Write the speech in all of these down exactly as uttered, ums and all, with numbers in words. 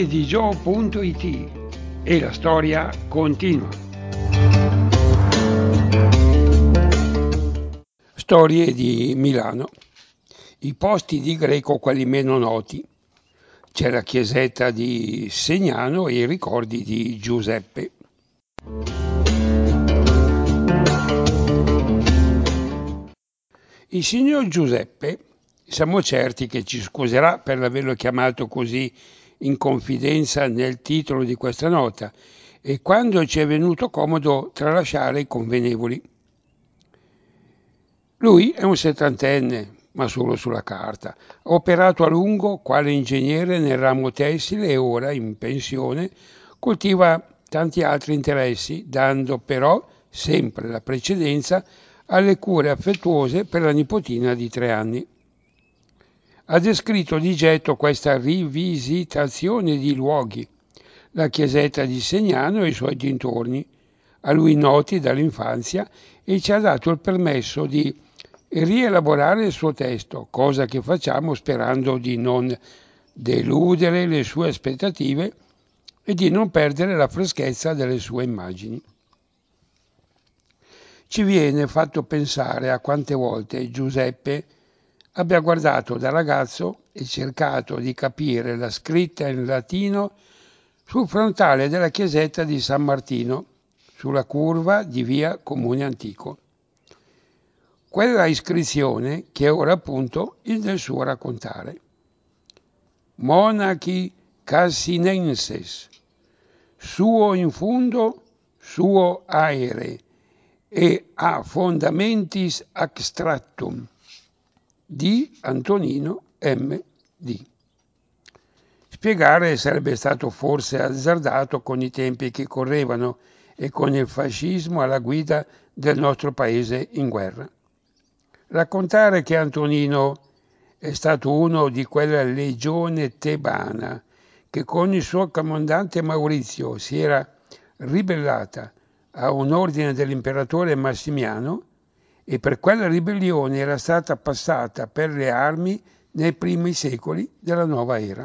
di gio punto it e la storia continua. Storie di Milano. I posti di Greco, quelli meno noti. C'è la chiesetta di Segnano e i ricordi di Giuseppe. Il signor Giuseppe, siamo certi che ci scuserà per averlo chiamato così in confidenza nel titolo di questa nota, e quando ci è venuto comodo tralasciare i convenevoli. Lui è un settantenne, ma solo sulla carta. Ha operato a lungo quale ingegnere nel ramo tessile e ora, in pensione, coltiva tanti altri interessi, dando però sempre la precedenza alle cure affettuose per la nipotina di tre anni. Ha descritto di getto questa rivisitazione di luoghi, la chiesetta di Segnano e i suoi dintorni, a lui noti dall'infanzia, e ci ha dato il permesso di rielaborare il suo testo, cosa che facciamo sperando di non deludere le sue aspettative e di non perdere la freschezza delle sue immagini. Ci viene fatto pensare a quante volte Giuseppe abbia guardato da ragazzo e cercato di capire la scritta in latino sul frontale della chiesetta di San Martino, sulla curva di via Comune Antico. Quella iscrizione che è ora appunto il del suo raccontare. Monachi Cassinenses, suo in fundo, suo aere, e a fondamentis extractum, di Antonino M D Spiegare sarebbe stato forse azzardato con i tempi che correvano e con il fascismo alla guida del nostro paese in guerra. Raccontare che Antonino è stato uno di quella legione tebana che con il suo comandante Maurizio si era ribellata a un ordine dell'imperatore Massimiano e per quella ribellione era stata passata per le armi nei primi secoli della nuova era.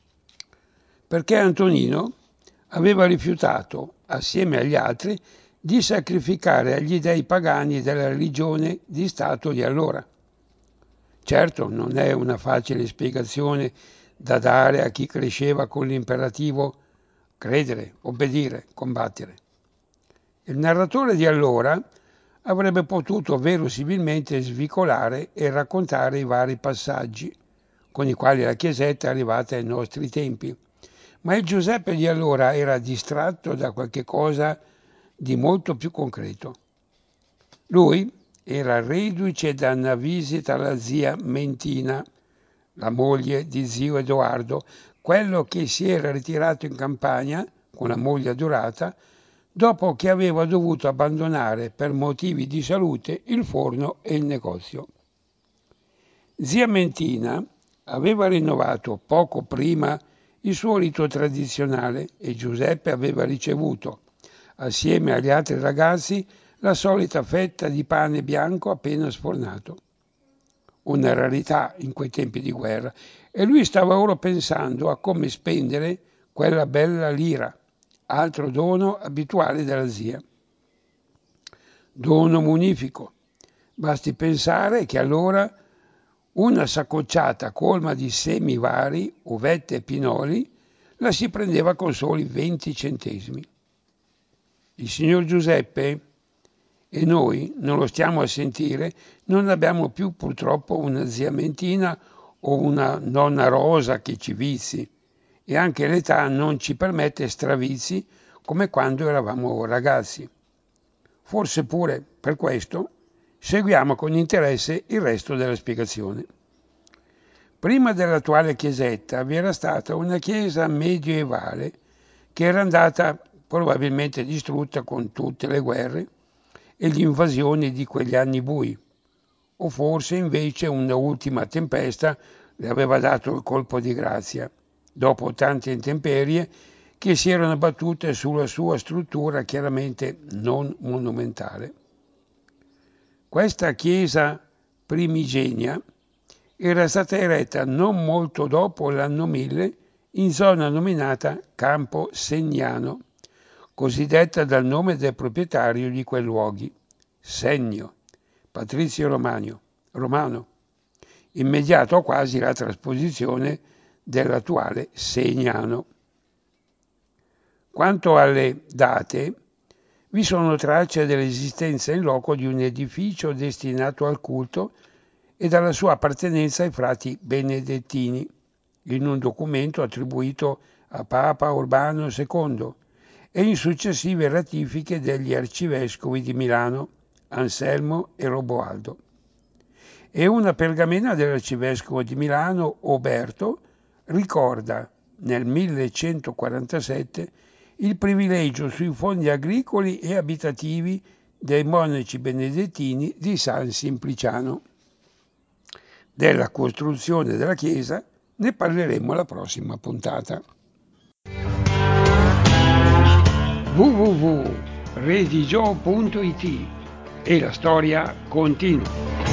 Perché Antonino aveva rifiutato, assieme agli altri, di sacrificare agli dei pagani della religione di Stato di allora. Certo, non è una facile spiegazione da dare a chi cresceva con l'imperativo credere, obbedire, combattere. Il narratore di allora avrebbe potuto verosimilmente svicolare e raccontare i vari passaggi con i quali la chiesetta è arrivata ai nostri tempi, ma il Giuseppe di allora era distratto da qualche cosa di molto più concreto. Lui era reduce da una visita alla zia Mentina, la moglie di zio Edoardo, quello che si era ritirato in campagna con la moglie adorata dopo che aveva dovuto abbandonare per motivi di salute il forno e il negozio. Zia Mentina aveva rinnovato poco prima il suo rito tradizionale e Giuseppe aveva ricevuto, assieme agli altri ragazzi, la solita fetta di pane bianco appena sfornato. Una rarità in quei tempi di guerra, e lui stava ora pensando a come spendere quella bella lira, altro dono abituale della zia. Dono munifico. Basti pensare che allora una saccocciata colma di semi vari, uvette e pinoli, la si prendeva con soli venti centesimi. Il signor Giuseppe e noi, non lo stiamo a sentire, non abbiamo più purtroppo una zia Mentina o una nonna Rosa che ci vizi, e anche l'età non ci permette stravizi come quando eravamo ragazzi. Forse pure per questo seguiamo con interesse il resto della spiegazione. Prima dell'attuale chiesetta vi era stata una chiesa medievale che era andata probabilmente distrutta con tutte le guerre e le invasioni di quegli anni bui, o forse invece una ultima tempesta le aveva dato il colpo di grazia, dopo tante intemperie che si erano battute sulla sua struttura chiaramente non monumentale. Questa chiesa primigenia era stata eretta non molto dopo l'anno mille in zona nominata Campo Segnano, cosiddetta dal nome del proprietario di quei luoghi, Sennio, Patrizio Romano, Romano, immediato quasi la trasposizione dell'attuale Segnano. Quanto alle date, vi sono tracce dell'esistenza in loco di un edificio destinato al culto e dalla sua appartenenza ai frati benedettini, in un documento attribuito a Papa Urbano secondo e in successive ratifiche degli arcivescovi di Milano, Anselmo e Roboaldo, e una pergamena dell'arcivescovo di Milano, Oberto, ricorda nel millecentoquarantasette il privilegio sui fondi agricoli e abitativi dei monaci benedettini di San Simpliciano. Della costruzione della chiesa ne parleremo alla prossima puntata. w w w punto redigio punto it e la storia continua.